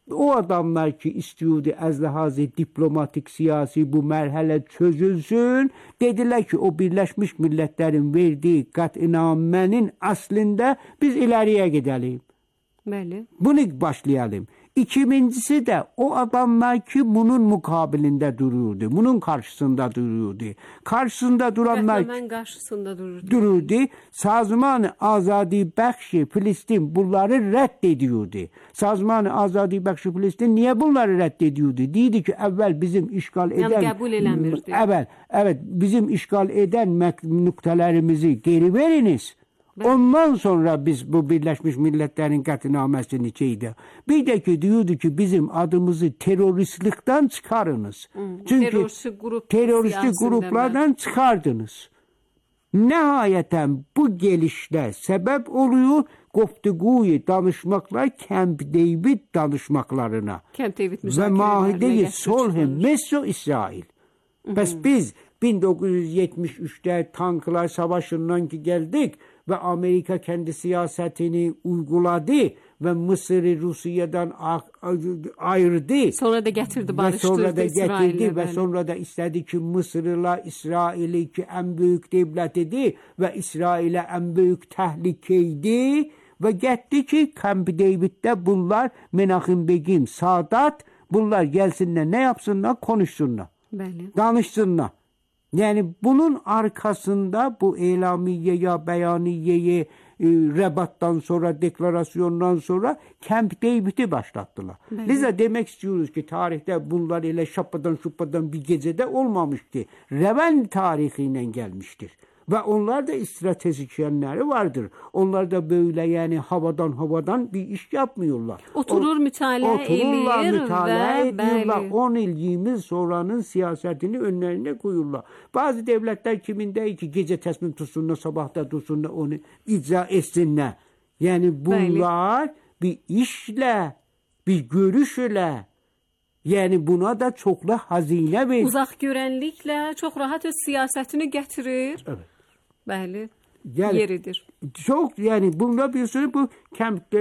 O adamlar ki istiyordu az ləhazı diplomatik, siyasi bu mərhələ çözülsün, dedilər ki, o Birləşmiş Millətlərin verdiyi qətnamənin aslında biz ileriye gidelim. Bəli. Bunu başlayalım. İkincisi de o adamlar ki bunun mukabilinde duruyordu. Bunun karşısında duruyordu. Karşısında duranlar Hemen karşısında dururdu. Sazman-ı Azadi Bəxşi Filistin bunları reddediyordu. Sazman-ı Azadi Bəxşi Filistin niye bunları reddediyordu? Deyirdi ki evvel bizim işgal eden... Yani kabul eləmirdi. Evet bizim işgal eden noktalarımızı geri veriniz. Ondan sonra biz bu Birleşmiş Milletler'in qətnaməsini çeydi. Bir de ki diyordu ki bizim adımızı teröristlikten çıkarınız. Çünkü teröristlik gruplardan çıkardınız. Nihayeten bu gelişler sebep oluyor Gofteguyu danışmaklar Camp David danışmaklarına. Camp David ve Mahide-i Sulh-ı Meso-İsrail. Pes biz 1973'te tanklar savaşından ki geldik ve Amerika kendi siyasetini uyguladı ve Mısır'ı Rusya'dan ayırdı. Sonra da getirdi, barıştırdı sonra da İsrail'le. getirdi ve sonra da istedi ki Mısır'la İsrail'i ki en büyük devlet idi ve İsrail'e en büyük tehlikeydi ve gitti ki Camp David'de bunlar Menachem Begin, Sadat bunlar gelsinler ne yapsınlar konuşsunlar. Bəli. Danışsınlar. Yani bunun arkasında bu elamiye ya beyaniyeye Rebat'tan sonra, deklarasyondan sonra Camp David'i başlattılar. Liza demek istiyoruz ki tarihte bunlar ile şappadan bir gecede olmamış ki. Reven tarihiyle gelmiştir. Ve onlar da stratejikyenleri vardır. Onlar da böyle yani havadan bir iş yapmıyorlar. Otururlar mütalaa ediyorlar. 10 yıl 20 sonranın siyasetini önlerine koyuyorlar. Bazı devletler kiminde ki gece teslim tutsunlar, sabahta tutsunlar, onu icra etsinler. Yani bunlar bir işle, bir görüşle, yani buna da çoklu hazine verir. Uzaq görənliklə çox rahat öz siyasətini gətirir. Evet. Bəli. Yani, yeridir. Çok yani bunda bir sürü bu Camp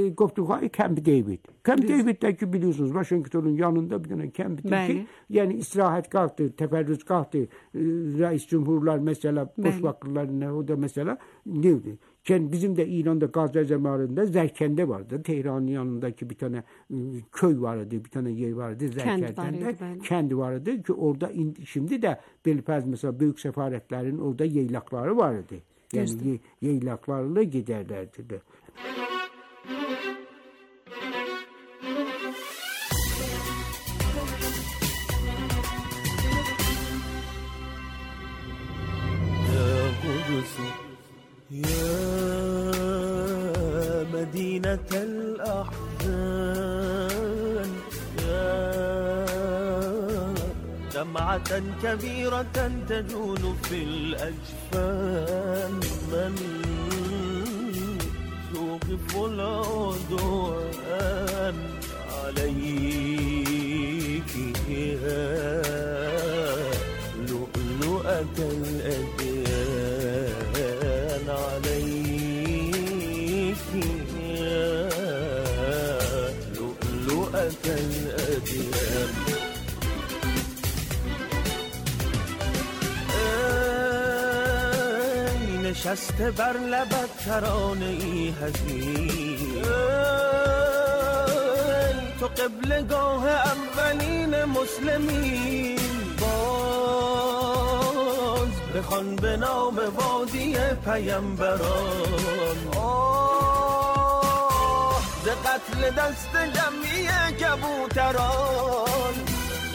David. Camp David'deki biliyorsunuz Washington'un yanında bir tane Camp David. Yani istirahat kalktı, teferrüz kalktı. Reis Cumhurlar mesela boş vakitlerinde o da mesela neydi? Bizim de İran'da Gazze zamanında Zerkende vardı. Tehran'ın yanındaki bir tane köy vardı, bir tane yer vardı. Zerkende'de kendi vardı ki orada şimdi de Belpaz mesela büyük sefaretlerin orada yaylakları vardı. Yani yaylaklarla giderlerdi de. يا مدينة الأحزان يا دمعة كبيرة تجول في الأجفان من يوقف العدوان عليك يا لؤلؤة الأديان عليك يا لؤلؤة الأديان نشسته بر لبت ترانه ای حزین تو قبلگاه اولین مسلمین باز بخوان به نام وادی پیامبران ز قتل دست جمعی کبوتران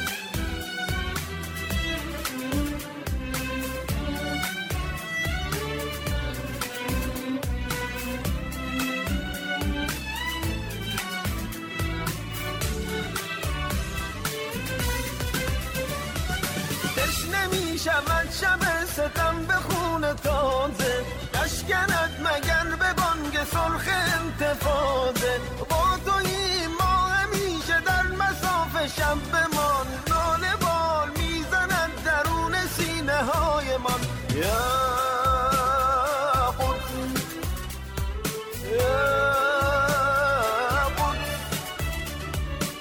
شود شب ستم به خون تازه نشکند مگر به بانگ سرخ انتفاضه با تویی ما همیشه در مساف شب بمان ناله بال میزند درون سینه های من یا قدس یا قدس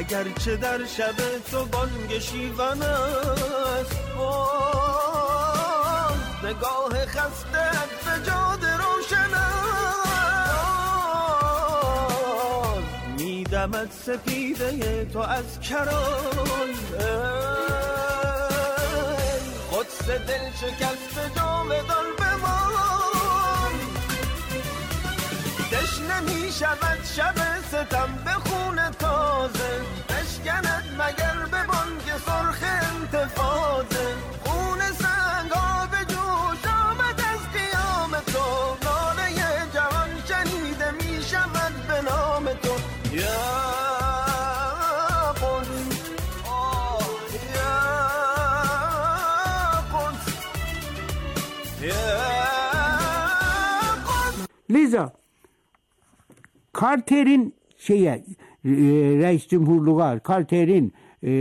گرچه در شب تو بانگ شیون است، نگاه خستت به جاده روشن است، میدمد سپیده تو از کرای قدس دل شکست جاودان بمان، تشنه می شود شب ستم به خون تازه، بشکند مگر به بانگ سرخ انتفاضه، خون سنگ ها به جوش آمد از قیام تو، ناله جوان شنیده می شود به نام تو، یا قدس، یا قدس، یا قدس. Liza Carter'in reis cumhurluğa, Carter'in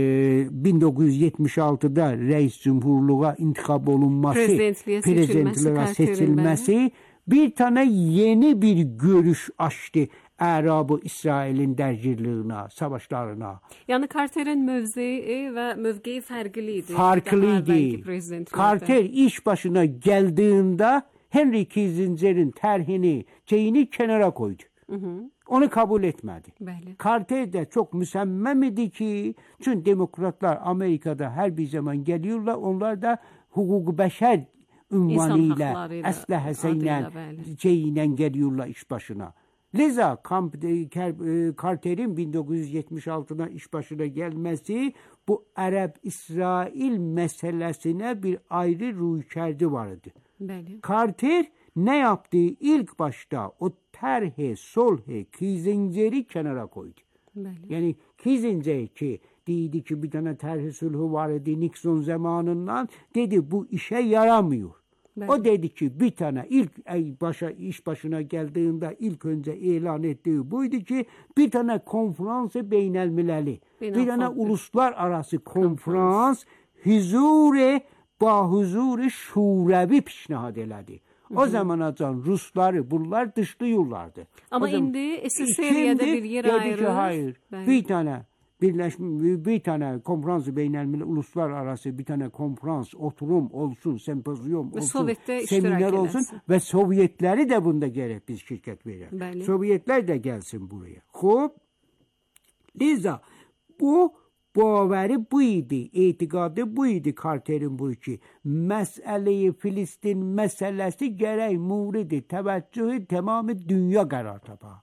1976'da reis cumhurluğa intikab olunması, prezidentliğe seçilmesi bir tane yeni bir görüş açtı Arab-ı İsrail'in dərgirliyinə, savaşlarına. Yani Carter'in mövzei ve mövqeyi farklıydı. Farklıydı. Carter iş başına geldiğinde Henry Kissinger'in tərhini, şeyini kenara koydu. Onu kabul etmedi. Bəli. Carter de çok müsemmem idi ki, çünkü demokratlar Amerika'da her bir zaman geliyorlar, onlar da hukuk-u beşer ünvanıyla, əsləhəsiyle, şeyiyle geliyorlar iş başına. Liza Carter'in 1976'da iş başına gelmesi bu Arab-İsrail meselesine bir ayrı ruhkerdi vardı. Bəli. Carter ne yaptı? İlk başta o terhe, solhe, Kissinger'i kenara koydu. Bəli. Yani Kissinger ki dedi ki bir tane terhe sulhu vardı Nixon zamanından, dedi bu işe yaramıyor. Bəli. O dedi ki bir tane ilk iş başına geldiğinde ilk önce ilan ettiği buydu ki bir tane konferansı beynelmileli, bir tane uluslararası konferans huzur şurevi pişnihad elədi. O zamanacan Rusları bunlar dışlıyorlardı. Ama indi SSR'ye bir yer ayırır. Hayır. Bir tane konferansı beynelmileli uluslararası bir tane konferans, oturum olsun, sempozyum olsun, seminer olsun ve Sovyetleri de bunda gerek biz şirket verelim. Sovyetler de gelsin buraya. Hop. Liza bu baveri bu idi, etikadı bu idi Carter'in bu ki meseleyi Filistin meselesi gerek muridi teveccühü tamamı dünya karar tapa.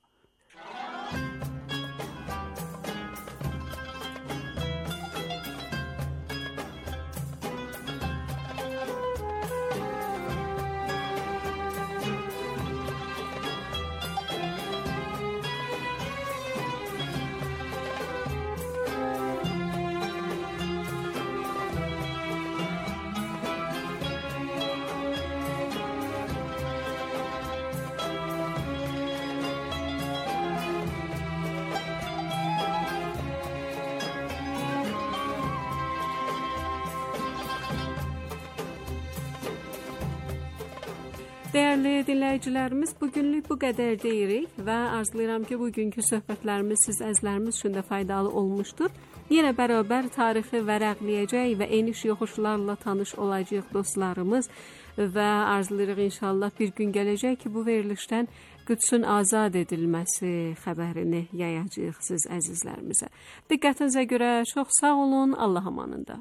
Değerli dinləyicilərimiz, bugünlük bu qədər deyirik və arzulayıram ki, bugünkü söhbətlərimiz siz əzizlərimiz üçün də faydalı olmuşdur. Yenə bərabər tarixi vərəqləyəcək və eniş yoxuşlarla tanış olacaq dostlarımız və arzulayırıq inşallah bir gün gələcək ki, bu verilişdən Qüdsün azad edilməsi xəbərini yayacağıq siz əzizlərimizə. Diqqətinizə görə çox sağ olun, Allah amanında.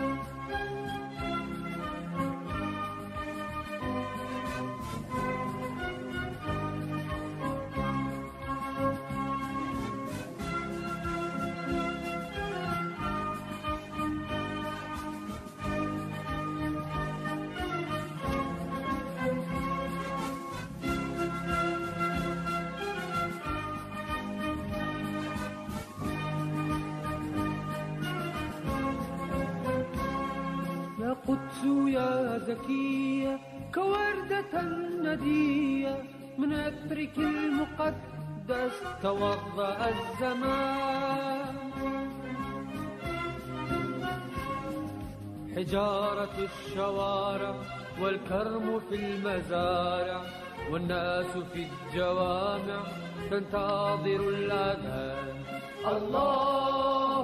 قدس يا زكية كوردة ندية من عطرك المقدس توضأ الزمان حجارة الشوارع والكرم في المزارع والناس في الجوامع تنتظر الأذان الله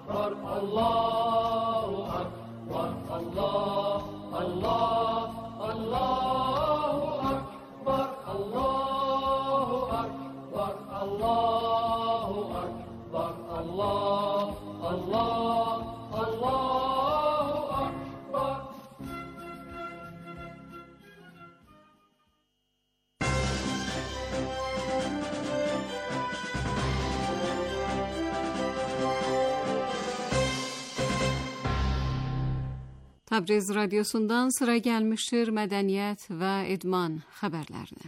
أكبر الله أكبر الله الله الله أكبر الله أكبر الله أكبر الله الله الله أكبر. Təbriz radiosundan sıra gəlmişdir mədəniyyət və idman xəbərlərinə.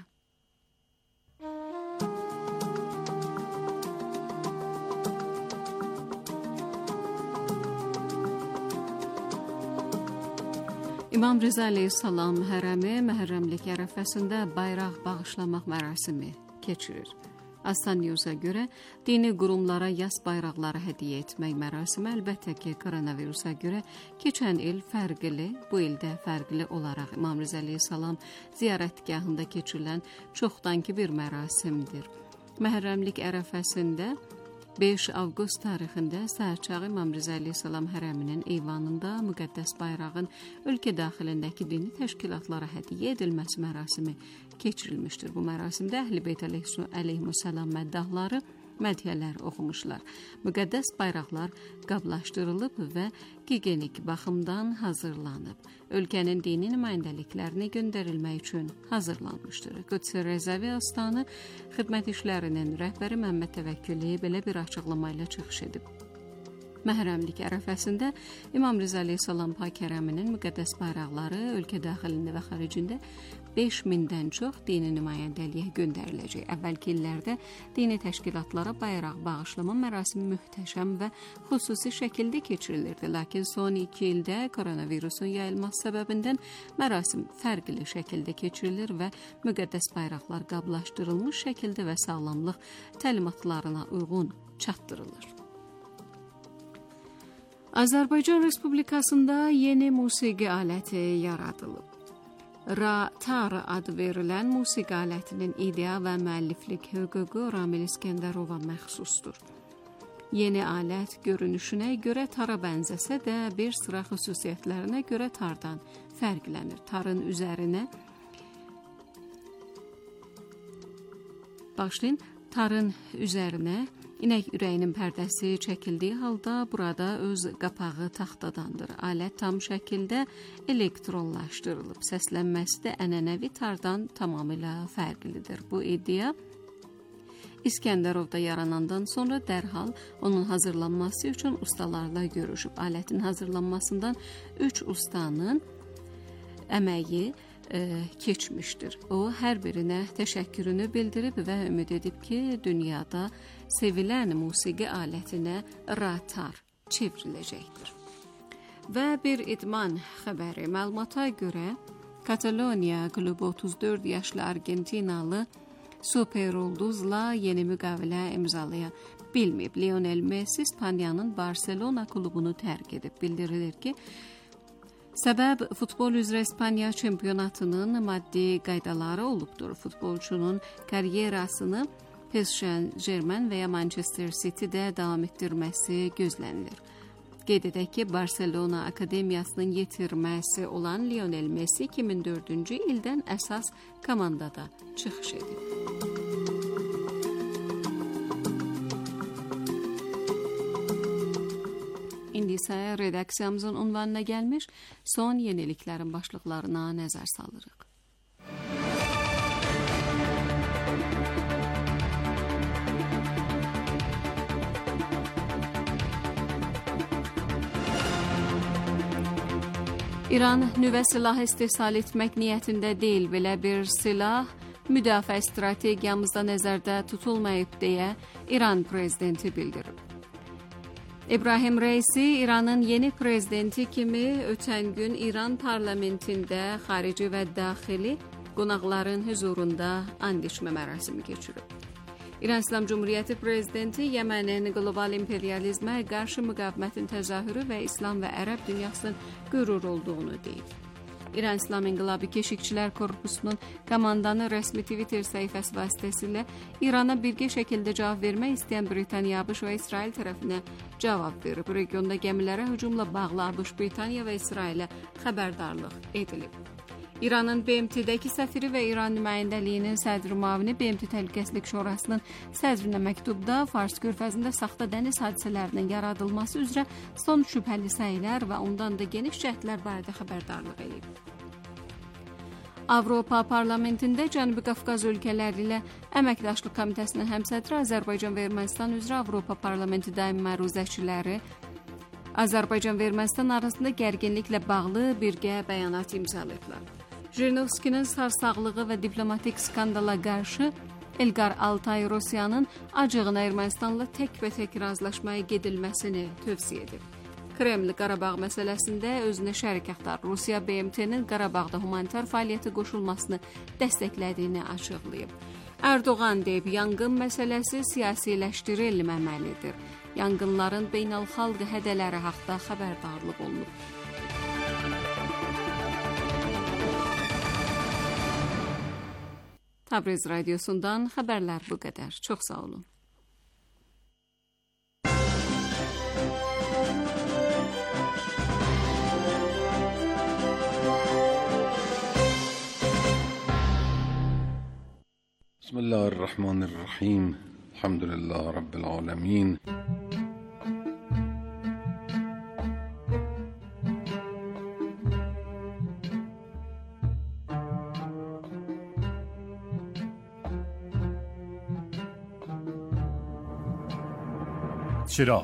İmam Rza əleyhissalam hərəmi Məhərrəmlik ərəfəsində bayraq bağışlamaq mərasimi keçirir. Aslan News'a görə dini qurumlara yas bayraqları hədiyyə etmək mərasimi əlbəttə ki, koronavirusa görə keçən il fərqli, bu ildə fərqli olaraq İmam Rza əleyhissalam ziyarətgahında keçirilən çoxdankı bir mərasimdir. Məhərrəmlik ərəfəsində 5 avqust tarixində səhərçağı İmam Rza əleyhissalam hərəminin eyvanında müqəddəs bayrağın ölkə daxilindəki dini təşkilatlara hədiyyə edilməsi mərasimi keçirilmişdir. Bu mərasimdə Əhl-i Beyt əleyhissalam məddahları mədhiyyələr oxumuşlar. Müqəddəs bayraqlar qablaşdırılıb və gigiyenik baxımdan hazırlanıb. Ölkənin dini nümayəndəliklərinə göndərilmək üçün hazırlanmışdır. Qüds-i Rəzəvi Astanı xidmət işlərinin rəhbəri Məmməd Təvəkküli belə bir açıqlama ilə çıxış edib. Məhərrəmlik ərəfəsində İmam Rza əleyhissalam pak hərəminin müqəddəs bayraqları ölkə daxilində və xaricində 5000-dən çox dini nümayəndəliyə göndəriləcək. Əvvəlki illərdə dini təşkilatlara bayraq bağışlama mərasimi möhtəşəm və xüsusi şəkildə keçirilirdi. Lakin son 2 ildə koronavirusun yayılması səbəbindən mərasim fərqli şəkildə keçirilir və müqəddəs bayraqlar qablaşdırılmış şəkildə və sağlamlıq təlimatlarına uyğun çatdırılır. Azərbaycan Respublikasında yeni musiqi aləti yaradılıb. Ratar adı verilən musiqi alətinin idea və müəlliflik hüququ Ramil İskəndərova məxsusdur. Yeni alət görünüşünə görə tara bənzəsə də bir sıra xüsusiyyətlərinə görə tardan fərqlənir. Tarın üzərinə İnək ürəyinin pərdəsi çəkildiyi halda burada öz qapağı taxtadandır. Alət tam şəkildə elektronlaşdırılıb. Səslənməsi də ənənəvi tardan tamamilə fərqlidir. Bu iddia İskəndərovda yaranandan sonra dərhal onun hazırlanması üçün ustalarla görüşüb. Alətin hazırlanmasından 3 ustanın əməyi keçmişdir. O, hər birinə təşəkkürünü bildirib və ümid edib ki, dünyada sevilən musiqi alətinə ratar çevriləcəkdir. Və bir idman xəbəri. Məlumata görə Kataloniya klubu 34 yaşlı Argentinalı super ulduzla yeni müqavilə imzalaya bilməyib. Lionel Messi İspaniyanın Barcelona klubunu tərk edib. Bildirilir ki, səbəb futbol üzrə İspaniya çempionatının maddi qaydaları olubdur. Futbolçunun karyerasını PSG Saint-Germain və ya Manchester City-də davam etdirməsi gözlənilir. Qeyd edək ki, Barcelona akademiyasının yetirməsi olan Lionel Messi 2004-cü ildən əsas komandada çıxış edib. İndi isə redaksiyamızın ünvanına gəlmiş son yeniliklərin başlıqlarına nəzər salırıq. İran nüvə silah istehsal etmək niyyətində deyil. Belə bir silah müdafiə strategiyamızda nəzərdə tutulmayıb deyə İran prezidenti bildirib. İbrahim Reisi İranın yeni prezidenti kimi ötən gün İran parlamentində xarici və daxili qonaqların huzurunda and içmə mərasimi keçirib. İran İslam Cumhuriyyəti prezidenti Yəmənin qlobal imperializmə qarşı müqavimətin təzahürü və İslam və Ərəb dünyasının qürur olduğunu deyib. İran İslam İnqilabı Keşikçilər Korpusunun komandanı rəsmi Twitter səhifəsi vasitəsilə İrana birgə şəkildə cavab vermək istəyən Britaniya, ABŞ və İsrail tərəfinə cavab verib. Regionda gəmilərə hücumla bağlı ABŞ, Britaniya və İsrailə xəbərdarlıq edilib. İranın BMT-dəki səfiri və İran nümayəndəliyinin sədri müavini BMT Təhlükəsizlik Şurasının sədrinə məktubda Fars körfəzində saxta dəniz hadisələrinin yaradılması üzrə son şübhəli səylər və ondan da geniş cəhdlər barədə xəbərdarlıq edib. Avropa Parlamentində Cənubi Qafqaz ölkələri ilə Əməkdaşlıq Komitəsinin həmsədri Azərbaycan və Ermənistan üzrə Avropa Parlamenti daimi məruzəçiləri Azərbaycan və Ermənistan arasında gərginliklə bağlı birgə bəyanat imzalayıblar. Jirinovskinin sarsaqlığı və diplomatik skandala qarşı Elqar Altay Rusiyanın acığına Ermənistanla tək-bətək razılaşmaya gedilməsini tövsiyə edib. Kreml Qarabağ məsələsində özünə şərik axtar. Rusiya BMT-nin Qarabağda humanitar fəaliyyətə qoşulmasını dəstəklədiyini açıqlayıb. Erdoğan deyib, yanğın məsələsi siyasiləşdirilməməlidir. Yanğınların beynəlxalq hədələri haqqında xəbərdarlıq olunub. Təbriz radiosundan xəbərlər bu qədər. Çox sağ olun. Bismillahirrahmanirrahim. Elhamdülillah Rabbil alemin. چراغ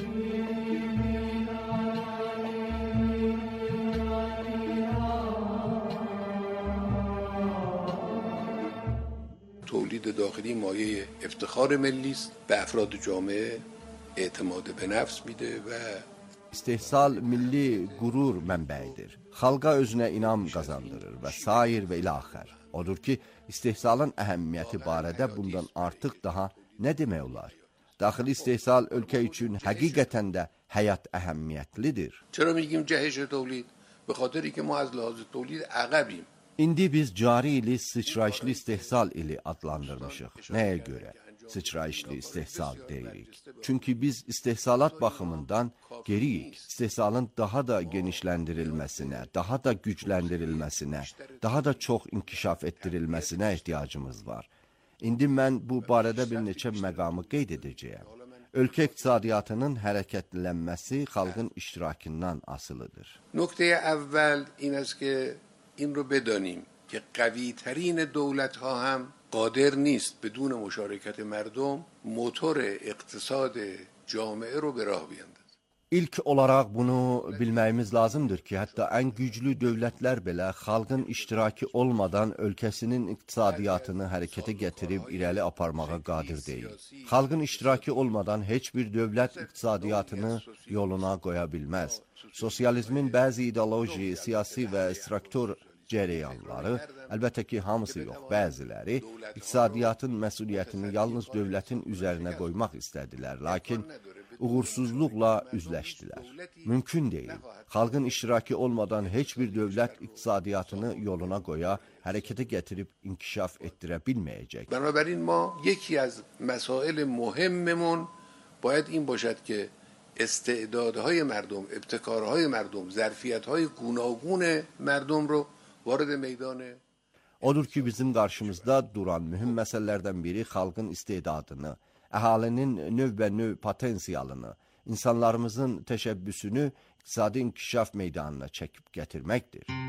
تولید داخلی مایه افتخار ملی است، به افراد جامعه اعتماد به نفس میده و İstehsal milli qürur mənbəyidir. Xalqa özünə inam qazandırır və sair və ilə axır. Odur ki, istehsalın əhəmiyyəti barədə bundan artıq daha nə demək olar? Daxili istehsal ölkə üçün həqiqətən də həyat əhəmiyyətlidir. چرا میگیم جهش تولید؟ به خاطری که ما از لحاظ تولید عقبیم. İndi biz cari ili sıçrayışlı istehsal ili adlandırmışıq. Nəyə görə? Sıçrayışlı istehsal deyirik. Çünki biz istehsalat baxımından geriyik. İstehsalın daha da genişləndirilməsinə, daha da gücləndirilməsinə, daha da çox inkişaf etdirilməsinə ehtiyacımız var. İndi mən bu barədə bir neçə məqamı qeyd edəcəyəm. Ölkə iqtisadiyyatının hərəkətlənməsi xalqın iştirakından asılıdır. نکته اول این است که این رو بدانیم که قوی ترین دولت ها هم قادر نیست بدون مشارکت مردم موتور اقتصاد جامعه رو به راه بیاندازه. İlk olaraq bunu bilməyimiz lazımdır ki, hətta ən güclü dövlətlər belə xalqın iştirakı olmadan ölkəsinin iqtisadiyyatını hərəkətə gətirib irəli aparmağa qadir deyil. Xalqın iştirakı olmadan heç bir dövlət iqtisadiyyatını yoluna qoya bilməz. Sosializmin bəzi ideoloji, siyasi və struktur cərəyanları, əlbəttə ki, hamısı yox, bəziləri iqtisadiyyatın məsuliyyətini yalnız dövlətin üzərinə qoymaq istədilər, lakin uğursuzluqla üzləşdilər. Mümkün deyil. Xalqın iştirakı olmadan heç bir dövlət iqtisadiyyatını yoluna qoya, hərəkətə gətirib inkişaf etdirə bilməyəcək. بنابراین ما یکی از مسائل مهممون باید این باشد که استعدادهای مردم، ابتکارهای مردم، ظرفیت‌های گوناگون مردم رو وارد میدان Odur ki, bizim qarşımızda duran mühüm məsələlərdən biri xalqın istedadını, əhalinin növ potensialını, insanlarımızın təşəbbüsünü iqtisadi inkişaf meydanına çəkib gətirməkdir.